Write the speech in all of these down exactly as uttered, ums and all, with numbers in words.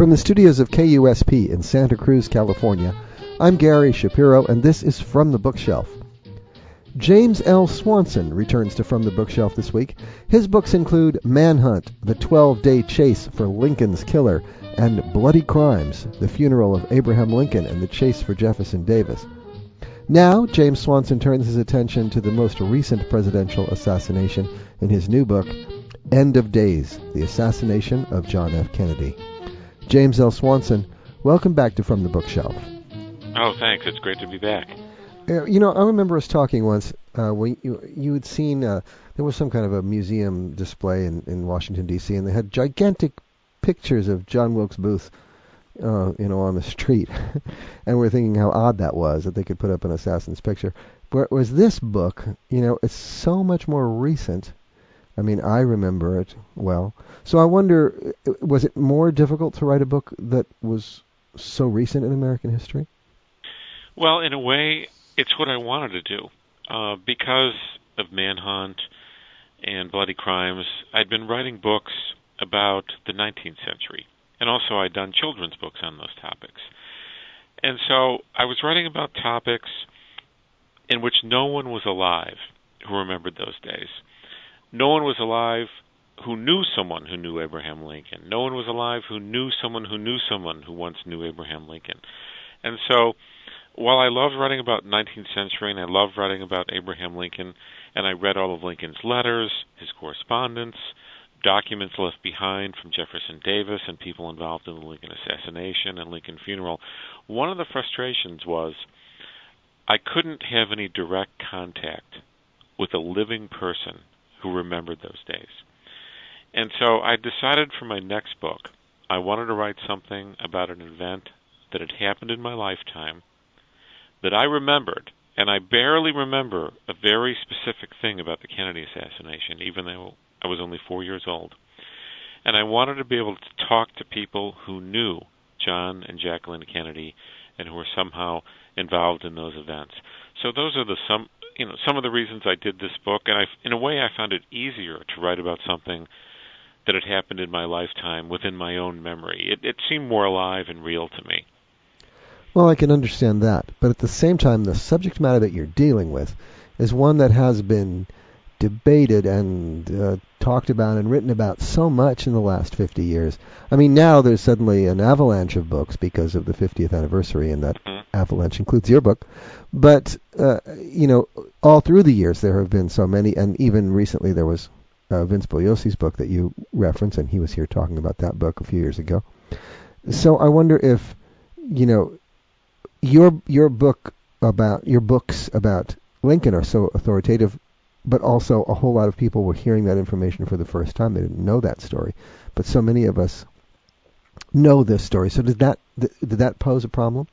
From the studios of K U S P in Santa Cruz, California, I'm Gary Shapiro, and this is From the Bookshelf. James L. Swanson returns to From the Bookshelf this week. His books include Manhunt, The twelve-Day Chase for Lincoln's Killer, and Bloody Crimes, The Funeral of Abraham Lincoln and the Chase for Jefferson Davis. Now, James Swanson turns his attention to the most recent presidential assassination in his new book, End of Days, The Assassination of John F. Kennedy. James L. Swanson, welcome back to From the Bookshelf. Oh, thanks. It's great to be back. Uh, you know, I remember us talking once uh, when you, you had seen, uh, there was some kind of a museum display in, in Washington, D C, and they had gigantic pictures of John Wilkes Booth, uh, you know, on the street. And we're thinking how odd that was, that they could put up an assassin's picture. Whereas this book, you know, it's so much more recent. I mean, I remember it well. So I wonder, was it more difficult to write a book that was so recent in American history? Well, in a way, it's what I wanted to do. Uh, because of Manhunt and Bloody Crimes, I'd been writing books about the nineteenth century. And also I'd done children's books on those topics. And so I was writing about topics in which no one was alive who remembered those days. No one was alive who knew someone who knew Abraham Lincoln. No one was alive who knew someone who knew someone who once knew Abraham Lincoln. And so while I loved writing about nineteenth century and I loved writing about Abraham Lincoln, and I read all of Lincoln's letters, his correspondence, documents left behind from Jefferson Davis and people involved in the Lincoln assassination and Lincoln funeral, one of the frustrations was I couldn't have any direct contact with a living person who remembered those days. And so I decided for my next book, I wanted to write something about an event that had happened in my lifetime that I remembered, and I barely remember a very specific thing about the Kennedy assassination, even though I was only four years old. And I wanted to be able to talk to people who knew John and Jacqueline Kennedy and who were somehow involved in those events. So those are the some you know some of the reasons I did this book, and I, in a way I found it easier to write about something that had happened in my lifetime within my own memory. It, it seemed more alive and real to me. Well, I can understand that, but at the same time, the subject matter that you're dealing with is one that has been debated and uh, talked about and written about so much in the last fifty years. I mean, now there's suddenly an avalanche of books because of the fiftieth anniversary, and that mm-hmm. avalanche includes your book. But, uh, you know, all through the years there have been so many, and even recently there was uh, Vince Bugliosi's book that you referenced, and he was here talking about that book a few years ago. So I wonder if, you know, your your book about your books about Lincoln are so authoritative, but also a whole lot of people were hearing that information for the first time. They didn't know that story, but so many of us know this story. So did that th- did that pose a problem?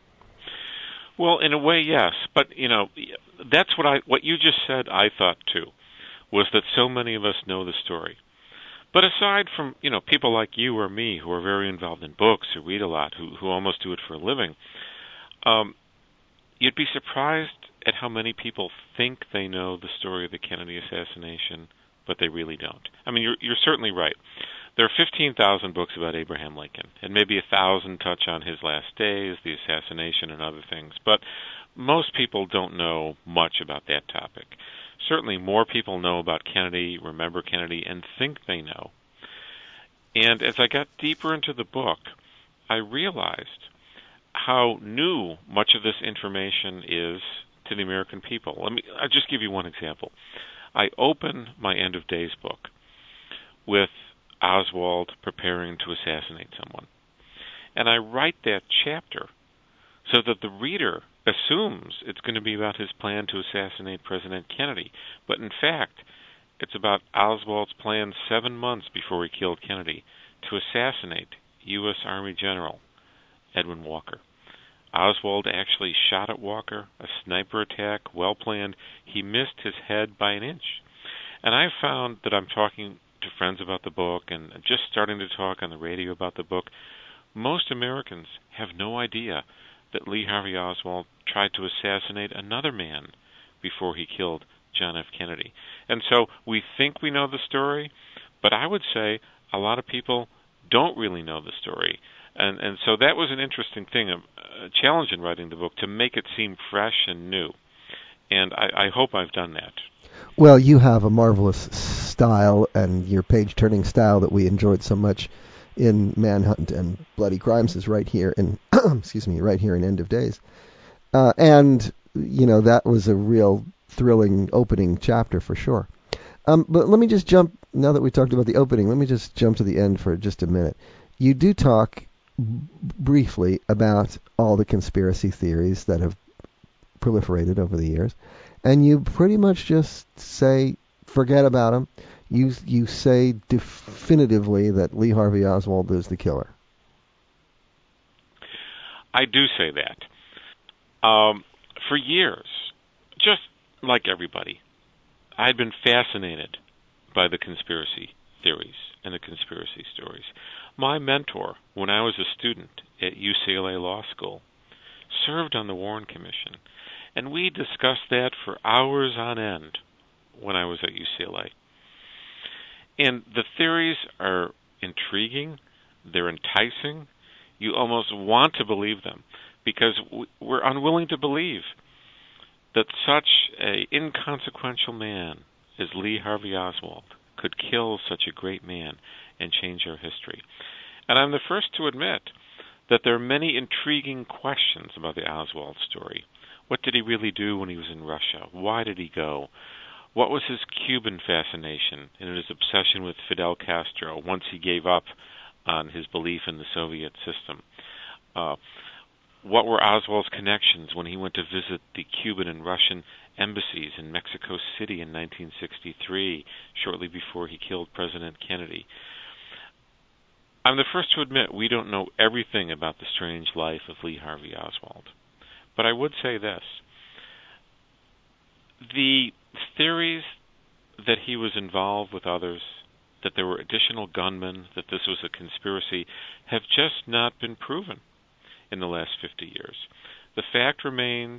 Well, in a way, yes. But you know, that's what I what you just said. I thought too, was that so many of us know the story. But aside from you know people like you or me who are very involved in books, who read a lot, who who almost do it for a living, um, you'd be surprised at how many people think they know the story of the Kennedy assassination, but they really don't. I mean, you're, you're certainly right. There are fifteen thousand books about Abraham Lincoln, and maybe one thousand touch on his last days, the assassination, and other things. But most people don't know much about that topic. Certainly more people know about Kennedy, remember Kennedy, and think they know. And as I got deeper into the book, I realized how new much of this information is to the American people. Let me I'll just give you one example. I open my End of Days book with Oswald preparing to assassinate someone. And I write that chapter so that the reader assumes it's going to be about his plan to assassinate President Kennedy. But in fact, it's about Oswald's plan seven months before he killed Kennedy to assassinate U S Army General Edwin Walker. Oswald actually shot at Walker, a sniper attack, well planned. He missed his head by an inch. And I found that I'm talking to friends about the book and just starting to talk on the radio about the book. Most Americans have no idea that Lee Harvey Oswald tried to assassinate another man before he killed John F. Kennedy. And so we think we know the story, but I would say a lot of people don't really know the story. And and so that was an interesting thing, a, a challenge in writing the book, to make it seem fresh and new. And I, I hope I've done that. Well, you have a marvelous style, and your page-turning style that we enjoyed so much in Manhunt and Bloody Crimes is right here in, excuse me, right here in End of Days. Uh, and, you know, that was a real thrilling opening chapter for sure. Um, but let me just jump, now that we talked about the opening, let me just jump to the end for just a minute. You do talk b- briefly about all the conspiracy theories that have proliferated over the years, and you pretty much just say, forget about them. You you say definitively that Lee Harvey Oswald is the killer. I do say that. Um, for years, just like everybody, I had been fascinated by the conspiracy theories and the conspiracy stories. My mentor, when I was a student at U C L A Law School, served on the Warren Commission, and we discussed that for hours on end when I was at U C L A. And the theories are intriguing, they're enticing, you almost want to believe them, because we're unwilling to believe that such an inconsequential man as Lee Harvey Oswald could kill such a great man and change our history. And I'm the first to admit that there are many intriguing questions about the Oswald story. What did he really do when he was in Russia? Why did he go? What was his Cuban fascination and his obsession with Fidel Castro once he gave up on his belief in the Soviet system? Uh, what were Oswald's connections when he went to visit the Cuban and Russian embassies in Mexico City in nineteen sixty-three, shortly before he killed President Kennedy? I'm the first to admit we don't know everything about the strange life of Lee Harvey Oswald. But I would say this. The theories that he was involved with others, that there were additional gunmen, that this was a conspiracy, have just not been proven in the last fifty years. The fact remains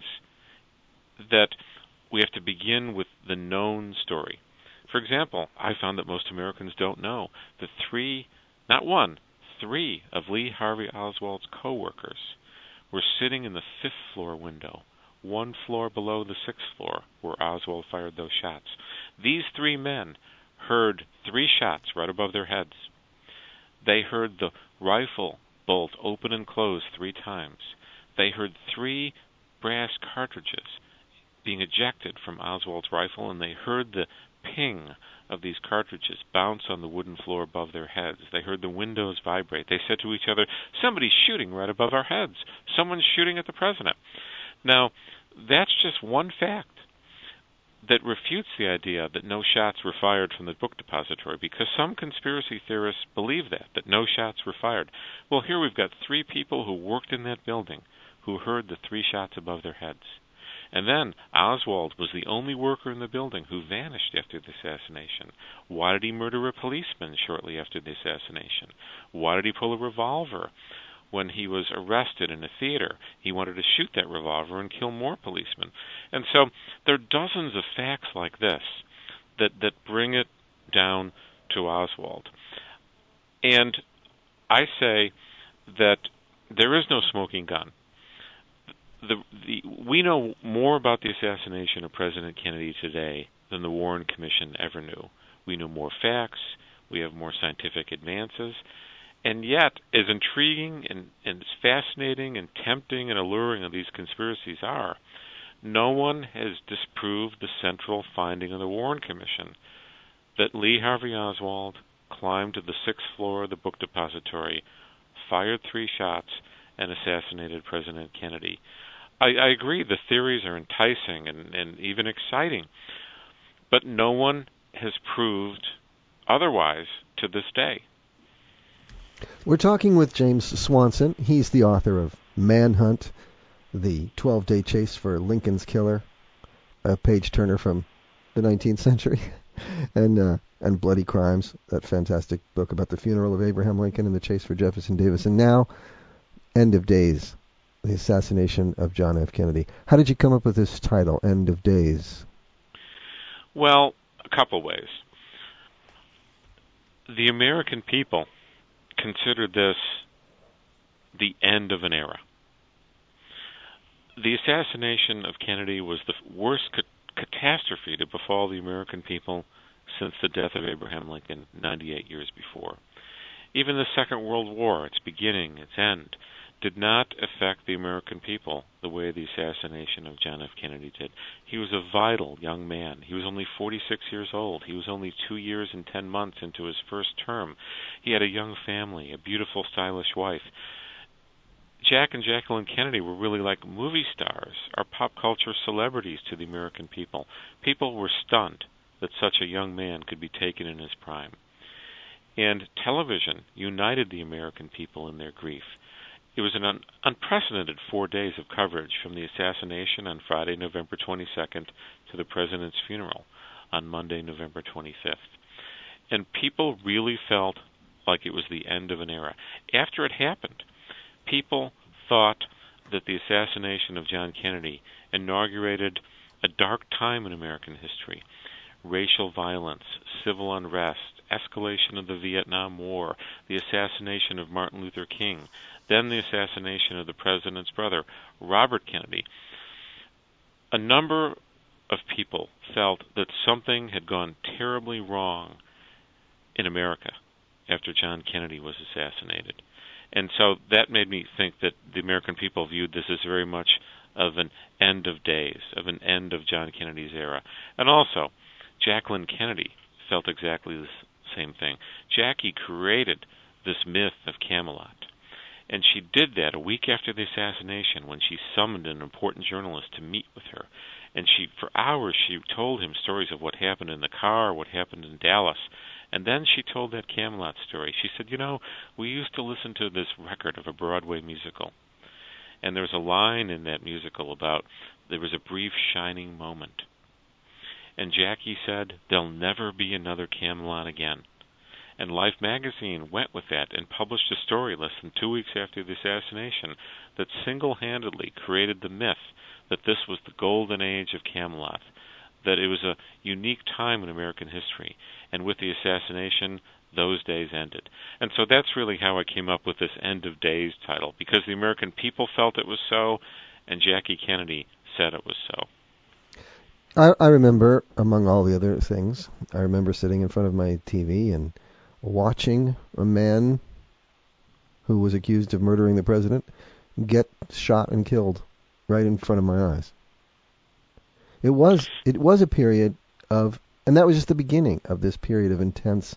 that we have to begin with the known story. For example, I found that most Americans don't know that three, not one, three of Lee Harvey Oswald's co-workers were sitting in the fifth floor window, one floor below the sixth floor, where Oswald fired those shots. These three men heard three shots right above their heads. They heard the rifle bolt open and close three times. They heard three brass cartridges being ejected from Oswald's rifle, and they heard the ping of these cartridges bounce on the wooden floor above their heads. They heard the windows vibrate. They said to each other, "Somebody's shooting right above our heads. Someone's shooting at the president." Now, that's just one fact that refutes the idea that no shots were fired from the book depository, because some conspiracy theorists believe that, that no shots were fired. Well, here we've got three people who worked in that building who heard the three shots above their heads. And then Oswald was the only worker in the building who vanished after the assassination. Why did he murder a policeman shortly after the assassination? Why did he pull a revolver when he was arrested in a theater? He wanted to shoot that revolver and kill more policemen. And so there are dozens of facts like this that, that bring it down to Oswald. And I say that there is no smoking gun. The, the, we know more about the assassination of President Kennedy today than the Warren Commission ever knew. We know more facts, we have more scientific advances, and yet, as intriguing and, and as fascinating and tempting and alluring as these conspiracies are, no one has disproved the central finding of the Warren Commission, that Lee Harvey Oswald climbed to the sixth floor of the book depository, fired three shots, and assassinated President Kennedy. I, I agree the theories are enticing and, and even exciting, but no one has proved otherwise to this day. We're talking with James Swanson. He's the author of Manhunt, the twelve-day chase for Lincoln's killer, a page-turner from the nineteenth century, and uh, and Bloody Crimes, that fantastic book about the funeral of Abraham Lincoln and the chase for Jefferson Davis, and now End of Days, the assassination of John F. Kennedy. How did you come up with this title, End of Days? Well, a couple ways. The American people considered this the end of an era. The assassination of Kennedy was the worst ca- catastrophe to befall the American people since the death of Abraham Lincoln ninety-eight years before. Even the Second World War, its beginning, its end, did not affect the American people the way the assassination of John F. Kennedy did. He was a vital young man. He was only forty-six years old. He was only two years and ten months into his first term. He had a young family, a beautiful, stylish wife. Jack and Jacqueline Kennedy were really like movie stars, or pop culture celebrities to the American people. People were stunned that such a young man could be taken in his prime. And television united the American people in their grief. It was an un- unprecedented four days of coverage from the assassination on Friday, November twenty-second, to the president's funeral on Monday, November twenty-fifth. And people really felt like it was the end of an era. After it happened, people thought that the assassination of John Kennedy inaugurated a dark time in American history. Racial violence, civil unrest, escalation of the Vietnam War, the assassination of Martin Luther King, then the assassination of the president's brother, Robert Kennedy. A number of people felt that something had gone terribly wrong in America after John Kennedy was assassinated. And so that made me think that the American people viewed this as very much of an end of days, of an end of John Kennedy's era. And also, Jacqueline Kennedy felt exactly the same thing. Jackie created this myth of Camelot. And she did that a week after the assassination when she summoned an important journalist to meet with her. And she, for hours, she told him stories of what happened in the car, what happened in Dallas. And then she told that Camelot story. She said, you know, we used to listen to this record of a Broadway musical. And there's a line in that musical about there was a brief shining moment. And Jackie said, there'll never be another Camelot again. And Life magazine went with that and published a story less than two weeks after the assassination that single-handedly created the myth that this was the golden age of Camelot, that it was a unique time in American history. And with the assassination, those days ended. And so that's really how I came up with this End of Days title, because the American people felt it was so, and Jackie Kennedy said it was so. I, I remember, among all the other things, I remember sitting in front of my T V and watching a man who was accused of murdering the president get shot and killed right in front of my eyes. It was it was a period of, and that was just the beginning of this period of intense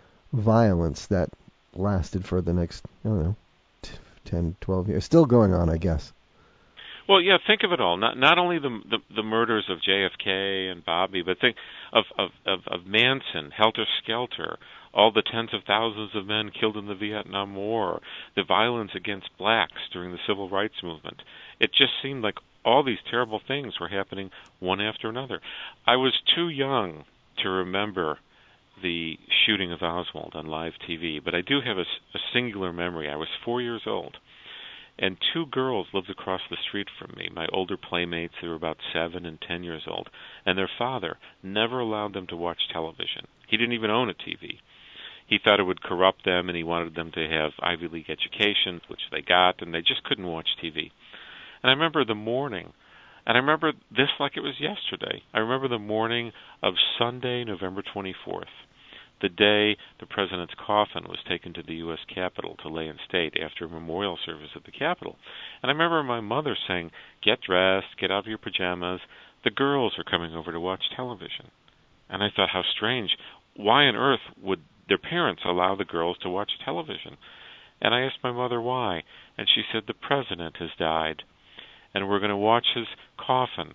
violence that lasted for the next, I don't know, ten, twelve years. Still going on, I guess. Well, yeah, think of it all. Not not only the the, the murders of J F K and Bobby, but think of, of, of, of Manson, Helter Skelter, all the tens of thousands of men killed in the Vietnam War, the violence against blacks during the Civil Rights Movement. It just seemed like all these terrible things were happening one after another. I was too young to remember the shooting of Oswald on live T V, but I do have a, a singular memory. I was four years old. And two girls lived across the street from me, my older playmates. They were about seven and ten years old. And their father never allowed them to watch television. He didn't even own a T V. He thought it would corrupt them, and he wanted them to have Ivy League educations, which they got, and they just couldn't watch T V. And I remember the morning, and I remember this like it was yesterday. I remember the morning of Sunday, November twenty-fourth. The day the president's coffin was taken to the U S Capitol to lay in state after a memorial service at the Capitol. And I remember my mother saying, get dressed, get out of your pajamas. The girls are coming over to watch television. And I thought, how strange. Why on earth would their parents allow the girls to watch television? And I asked my mother why. And she said, the president has died. And we're going to watch his coffin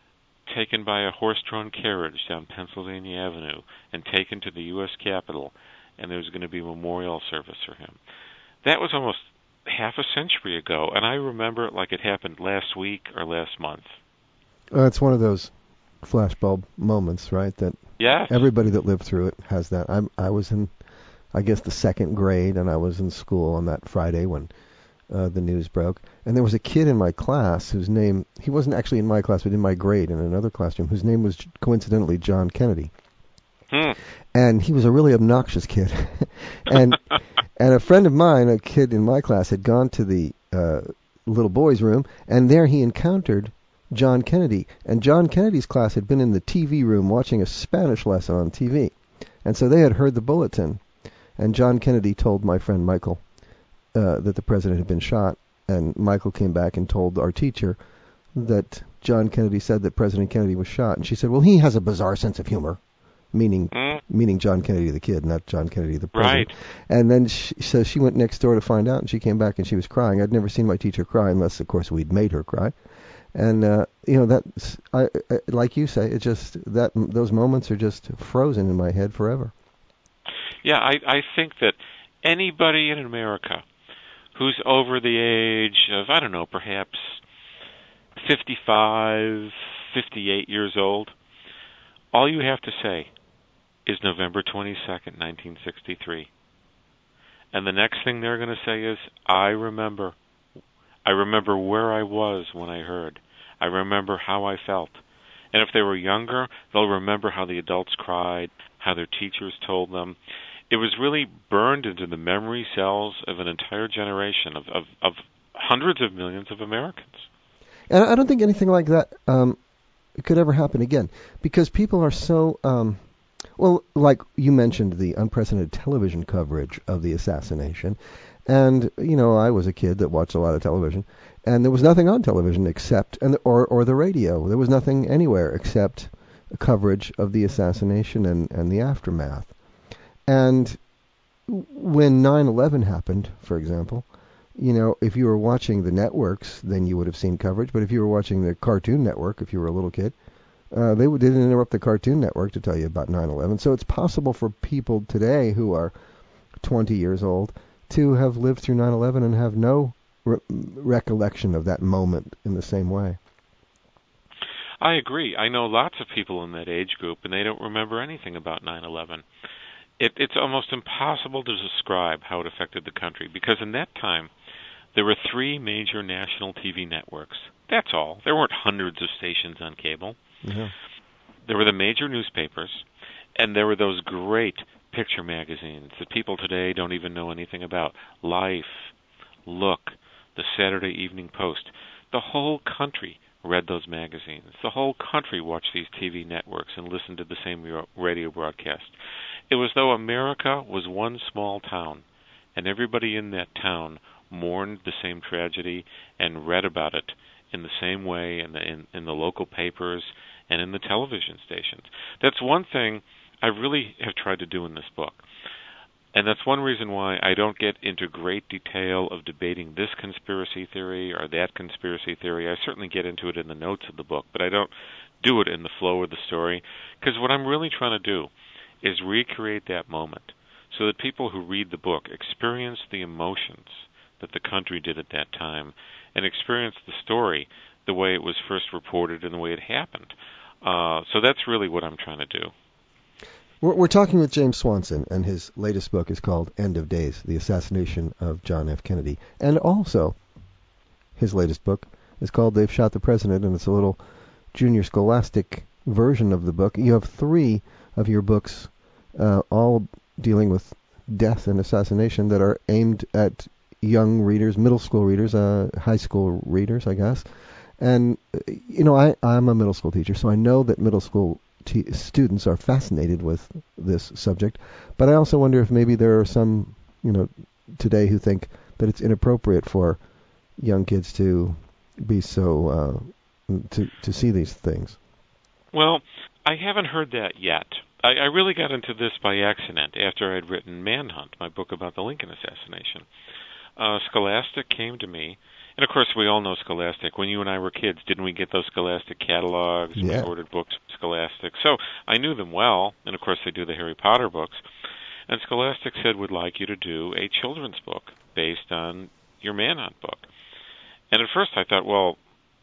taken by a horse-drawn carriage down Pennsylvania Avenue and taken to the U S Capitol, and there was going to be a memorial service for him. That was almost half a century ago, and I remember it like it happened last week or last month. Uh, it's one of those flashbulb moments, right? That yes. Everybody that lived through it has that. I'm, I was in, I guess, the second grade, and I was in school on that Friday when Uh, the news broke, and there was a kid in my class whose name, he wasn't actually in my class, but in my grade in another classroom, whose name was coincidentally John Kennedy. Hmm. And he was a really obnoxious kid. and and a friend of mine, a kid in my class, had gone to the uh, little boys' room, and there he encountered John Kennedy. And John Kennedy's class had been in the T V room watching a Spanish lesson on T V. And so they had heard the bulletin. And John Kennedy told my friend Michael uh, that the president had been shot. And Michael came back and told our teacher that John Kennedy said that President Kennedy was shot. And she said, well, he has a bizarre sense of humor. Meaning mm. meaning John Kennedy the kid, not John Kennedy the president. Right. And then she, so she went next door to find out, and she came back and she was crying. I'd never seen my teacher cry unless, of course, we'd made her cry. And uh, you know, that, I, I, like you say, it just that those moments are just frozen in my head forever. Yeah, I, I think that anybody in America who's over the age of, I don't know, perhaps fifty-five, fifty-eight years old, all you have to say is November twenty-second, nineteen sixty-three. And the next thing they're going to say is, I remember. I remember where I was when I heard. I remember how I felt. And if they were younger, they'll remember how the adults cried, how their teachers told them. It was really burned into the memory cells of an entire generation of, of, of hundreds of millions of Americans. And I don't think anything like that um, could ever happen again, because people are so... Um, Well, like you mentioned, the unprecedented television coverage of the assassination. And, you know, I was a kid that watched a lot of television. And there was nothing on television except, and or, or the radio. There was nothing anywhere except coverage of the assassination and, and the aftermath. And when nine eleven happened, for example, you know, if you were watching the networks, then you would have seen coverage. But if you were watching the Cartoon Network, if you were a little kid, Uh, they didn't interrupt the Cartoon Network to tell you about nine eleven. So it's possible for people today who are twenty years old to have lived through nine eleven and have no re- recollection of that moment in the same way. I agree. I know lots of people in that age group, and they don't remember anything about nine eleven. It, it's almost impossible to describe how it affected the country, because in that time, there were three major national T V networks. That's all. There weren't hundreds of stations on cable. Yeah. There were the major newspapers, and there were those great picture magazines that people today don't even know anything about. Life, Look, the Saturday Evening Post. The whole country read those magazines. The whole country watched these T V networks and listened to the same radio broadcast. It was as though America was one small town, and everybody in that town mourned the same tragedy and read about it in the same way in the, in, in the local papers and in the television stations. That's one thing I really have tried to do in this book. And that's one reason why I don't get into great detail of debating this conspiracy theory or that conspiracy theory. I certainly get into it in the notes of the book, but I don't do it in the flow of the story, because what I'm really trying to do is recreate that moment so that people who read the book experience the emotions that the country did at that time and experience the story the way it was first reported and the way it happened. Uh, so that's really what I'm trying to do. We're, we're talking with James Swanson, and his latest book is called End of Days, The Assassination of John F. Kennedy. And also, his latest book is called They've Shot the President, and it's a little junior scholastic version of the book. You have three of your books, uh, all dealing with death and assassination, that are aimed at young readers, middle school readers, uh, high school readers, I guess. And, you know, I, I'm a middle school teacher, so I know that middle school t- students are fascinated with this subject. But I also wonder if maybe there are some, you know, today who think that it's inappropriate for young kids to be so, uh, to, to see these things. Well, I haven't heard that yet. I, I really got into this by accident after I'd written Manhunt, my book about the Lincoln assassination. Uh, Scholastic came to me, and of course we all know Scholastic. When you and I were kids, didn't we get those Scholastic catalogs? Yeah. We ordered books from Scholastic. So I knew them well, and of course they do the Harry Potter books. And Scholastic said, we'd like you to do a children's book based on your Manhunt book. And at first I thought, well,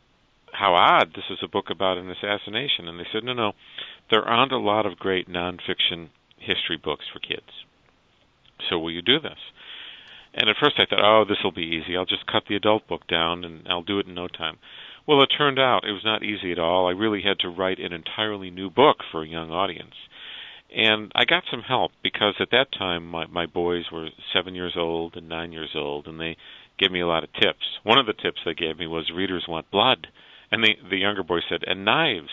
how odd, this is a book about an assassination. And they said, no, no, there aren't a lot of great nonfiction history books for kids. So will you do this? And at first I thought, oh, this will be easy. I'll just cut the adult book down and I'll do it in no time. Well, it turned out it was not easy at all. I really had to write an entirely new book for a young audience. And I got some help because at that time my, my boys were seven years old and nine years old, and they gave me a lot of tips. One of the tips they gave me was readers want blood, and the the younger boy said, and knives.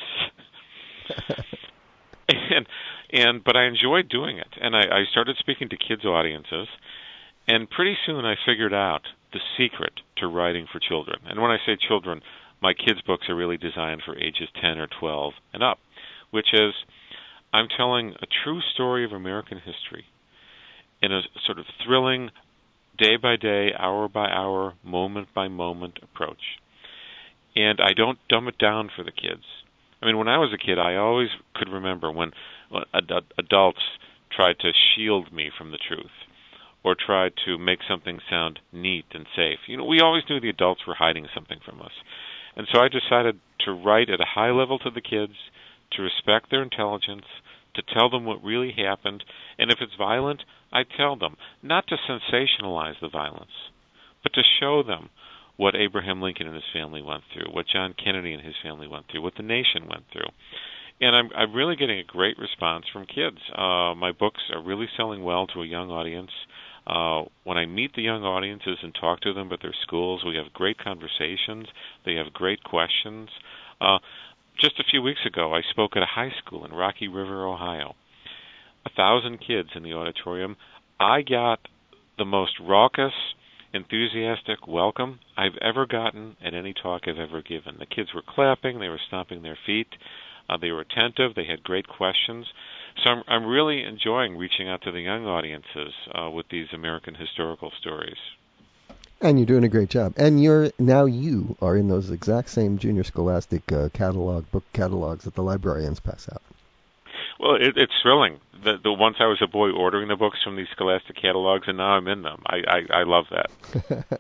and and but I enjoyed doing it, and I, I started speaking to kids' audiences, and pretty soon I figured out the secret to writing for children. And when I say children, my kids' books are really designed for ages ten or twelve and up, which is I'm telling a true story of American history in a sort of thrilling, day-by-day, hour-by-hour, moment-by-moment approach. And I don't dumb it down for the kids. I mean, when I was a kid, I always could remember when adults tried to shield me from the truth or tried to make something sound neat and safe. You know, we always knew the adults were hiding something from us. And so I decided to write at a high level to the kids, to respect their intelligence, to tell them what really happened, and if it's violent, I tell them, not to sensationalize the violence, but to show them what Abraham Lincoln and his family went through, what John Kennedy and his family went through, what the nation went through. And I'm, I'm really getting a great response from kids. Uh, my books are really selling well to a young audience. Uh, when I meet the young audiences and talk to them about their schools, we have great conversations. They have great questions. Uh, just a few weeks ago, I spoke at a high school in Rocky River, Ohio. A thousand kids in the auditorium. I got the most raucous, enthusiastic welcome I've ever gotten at any talk I've ever given. The kids were clapping, they were stomping their feet, uh, they were attentive, they had great questions. So I'm, I'm really enjoying reaching out to the young audiences uh, with these American historical stories. And you're doing a great job. And you're now you are in those exact same Junior Scholastic uh, catalog, book catalogs that the librarians pass out. Well, it, it's thrilling. The, the once I was a boy ordering the books from these Scholastic catalogs, and now I'm in them. I, I, I love that.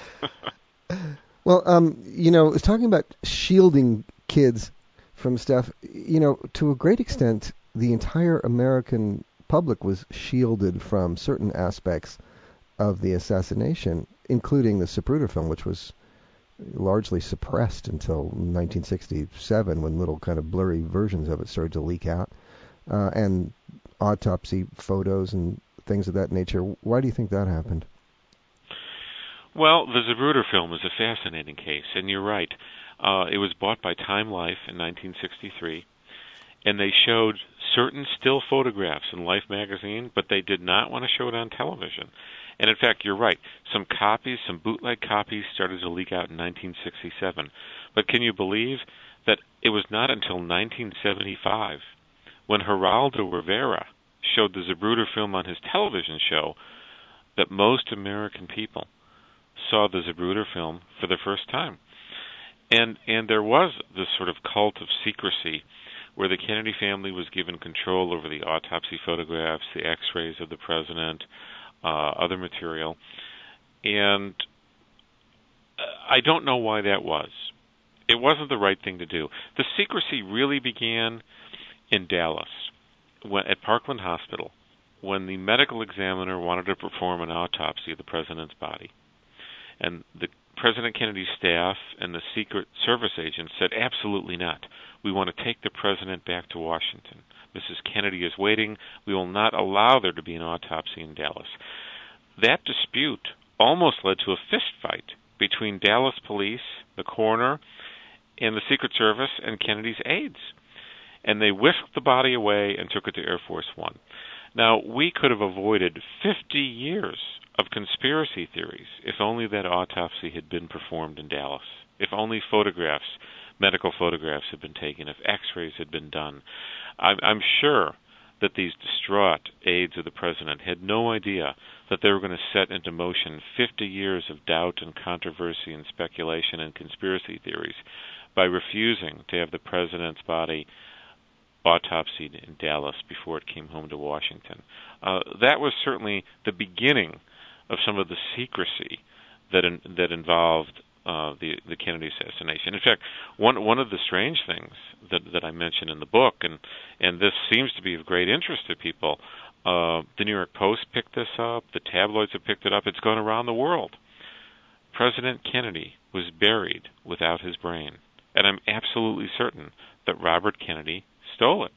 Well, um, you know, talking about shielding kids from stuff, you know, to a great extent, the entire American public was shielded from certain aspects of the assassination, including the Zapruder film, which was largely suppressed until nineteen sixty-seven, when little kind of blurry versions of it started to leak out, uh, and autopsy photos and things of that nature. Why do you think that happened? Well, the Zapruder film is a fascinating case, and you're right. Uh, it was bought by Time Life in nineteen sixty-three, and they showed certain still photographs in Life magazine, but they did not want to show it on television. And in fact, you're right. Some copies, some bootleg copies started to leak out in nineteen sixty-seven. But can you believe that it was not until nineteen seventy-five when Geraldo Rivera showed the Zapruder film on his television show that most American people saw the Zapruder film for the first time. And and there was this sort of cult of secrecy where the Kennedy family was given control over the autopsy photographs, the x-rays of the president, uh, other material. And I don't know why that was. It wasn't the right thing to do. The secrecy really began in Dallas, when, at Parkland Hospital, when the medical examiner wanted to perform an autopsy of the president's body. And the President Kennedy's staff and the Secret Service agents said, absolutely not. We want to take the president back to Washington. Missus Kennedy is waiting. We will not allow there to be an autopsy in Dallas. That dispute almost led to a fist fight between Dallas police, the coroner, and the Secret Service and Kennedy's aides. And they whisked the body away and took it to Air Force One. Now, we could have avoided fifty years of conspiracy theories if only that autopsy had been performed in Dallas, if only photographs, medical photographs had been taken, if x-rays had been done. I'm, I'm sure that these distraught aides of the president had no idea that they were going to set into motion fifty years of doubt and controversy and speculation and conspiracy theories by refusing to have the president's body autopsied in Dallas before it came home to Washington. Uh, that was certainly the beginning of some of the secrecy that in, that involved uh, the the Kennedy assassination. In fact, one one of the strange things that that I mentioned in the book, and and this seems to be of great interest to people, uh, the New York Post picked this up, the tabloids have picked it up, it's gone around the world. President Kennedy was buried without his brain, and I'm absolutely certain that Robert Kennedy stole it.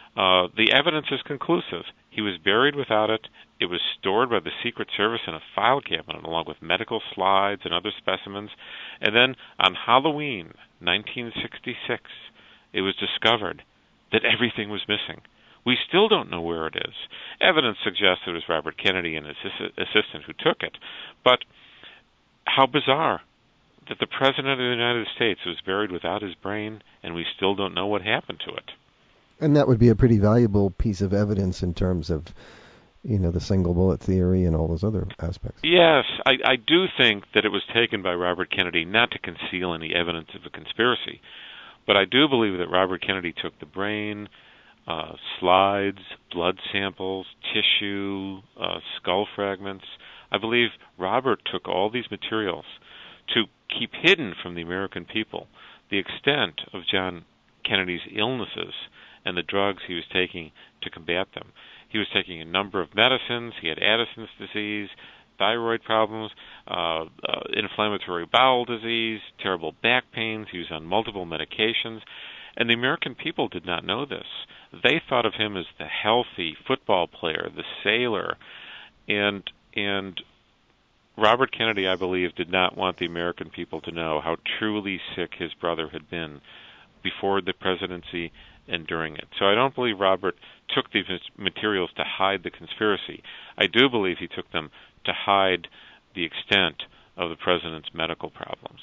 Uh, the evidence is conclusive. He was buried without it. It was stored by the Secret Service in a file cabinet along with medical slides and other specimens. And then on Halloween nineteen sixty-six, it was discovered that everything was missing. We still don't know where it is. Evidence suggests it was Robert Kennedy and his assistant who took it. But how bizarre that the President of the United States was buried without his brain, and we still don't know what happened to it. And that would be a pretty valuable piece of evidence in terms of, you know, the single bullet theory and all those other aspects. Yes, I, I do think that it was taken by Robert Kennedy not to conceal any evidence of a conspiracy, but I do believe that Robert Kennedy took the brain, uh, slides, blood samples, tissue, uh, skull fragments. I believe Robert took all these materials to keep hidden from the American people the extent of John Kennedy's illnesses and the drugs he was taking to combat them. He was taking a number of medicines. He had Addison's disease, thyroid problems, uh, uh, inflammatory bowel disease, terrible back pains. He was on multiple medications. And the American people did not know this. They thought of him as the healthy football player, the sailor. And and Robert Kennedy, I believe, did not want the American people to know how truly sick his brother had been before the presidency and during it. So I don't believe Robert took these materials to hide the conspiracy. I do believe he took them to hide the extent of the president's medical problems.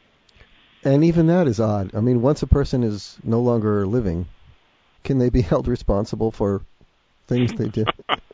And even that is odd. I mean, once a person is no longer living, can they be held responsible for things they did?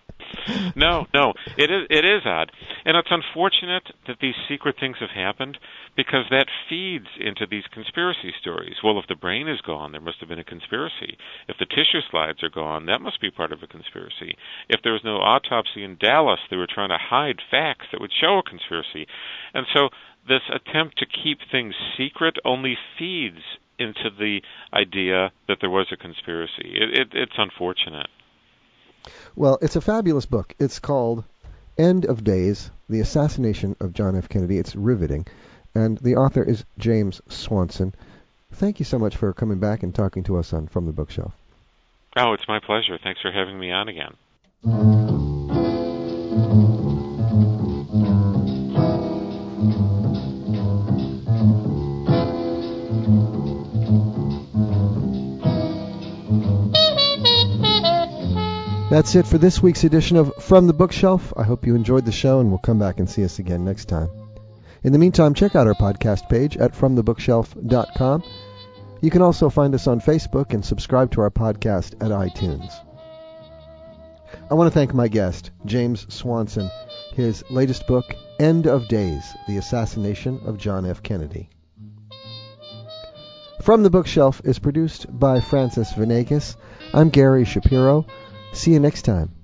No, no, it is it is odd, and it's unfortunate that these secret things have happened because that feeds into these conspiracy stories. Well, if the brain is gone, there must have been a conspiracy. If the tissue slides are gone, that must be part of a conspiracy. If there was no autopsy in Dallas, they were trying to hide facts that would show a conspiracy. And so this attempt to keep things secret only feeds into the idea that there was a conspiracy. It, it, it's unfortunate. Well, it's a fabulous book. It's called End of Days, The Assassination of John F. Kennedy. It's riveting. And the author is James Swanson. Thank you so much for coming back and talking to us on From the Bookshelf. Oh, it's my pleasure. Thanks for having me on again. That's it for this week's edition of From the Bookshelf. I hope you enjoyed the show, and will come back and see us again next time. In the meantime, check out our podcast page at from the bookshelf dot com. You can also find us on Facebook and subscribe to our podcast at iTunes. I want to thank my guest, James Swanson. His latest book, End of Days, The Assassination of John F. Kennedy. From the Bookshelf is produced by Francis Venegas. I'm Gary Shapiro. See you next time.